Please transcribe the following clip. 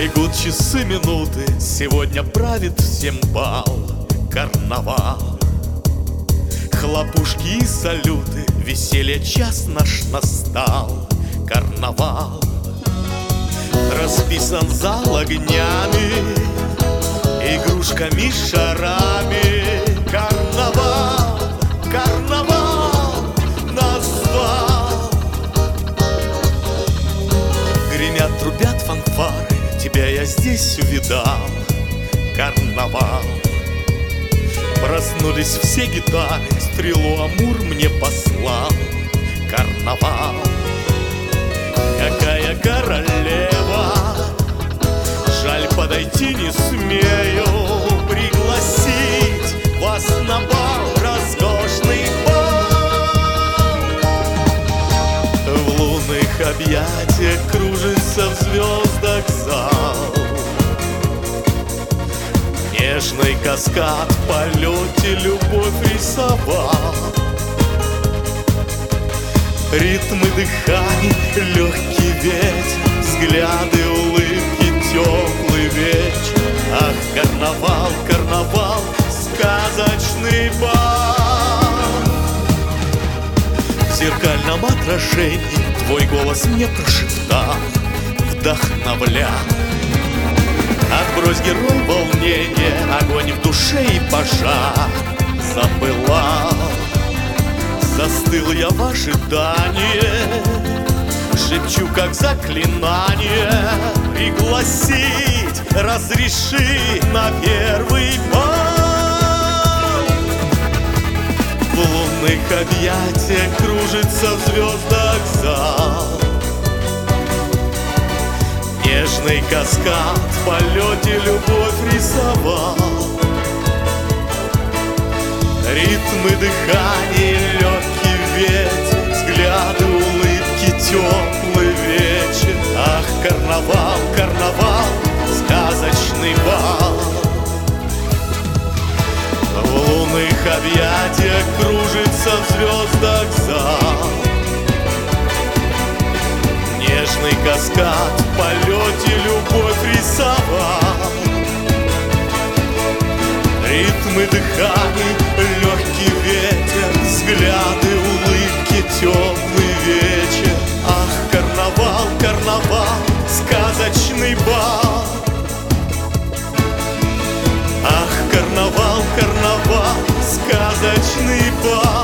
Бегут часы, минуты, сегодня правит всем бал, карнавал. Хлопушки и салюты, веселье час наш настал, карнавал. Расписан зал огнями, игрушками, шарами. Карнавал, карнавал назвал. Гремят, трубят фанфары, тебя я здесь увидал, карнавал. Проснулись все гитары, стрелу Амур мне послал, карнавал. Какая королева, жаль, подойти не смею, пригласить вас на бал, роскошный бал. В лунных объятиях кружится в звездах зал. Нежный каскад в полете любовь рисовал. Ритмы дыханий, легкий ветер, взгляды, улыбки, теплый вечер. Ах, карнавал, карнавал, сказочный бал. В зеркальном отражении твой голос мне прошептал, вдохновлял. Отбрось, герой, волнение, огонь в душе и пожар запылал. Застыл я в ожидании, шепчу как заклинание, пригласить, разреши на первый бал. В лунных объятиях кружится в звездах зал. Нежный каскад в полете любовь рисовал. Ритмы дыхания, легкий ветер, взгляды, улыбки, теплый вечер. Ах, карнавал, карнавал, сказочный бал. В лунных объятиях кружится в звездах зал. Нежный каскад в полете любовь рисовал. Ритмы дыханий, легкий ветер, взгляды, улыбки, теплый вечер. Ах, карнавал, карнавал, сказочный бал. Ах, карнавал, карнавал, сказочный бал.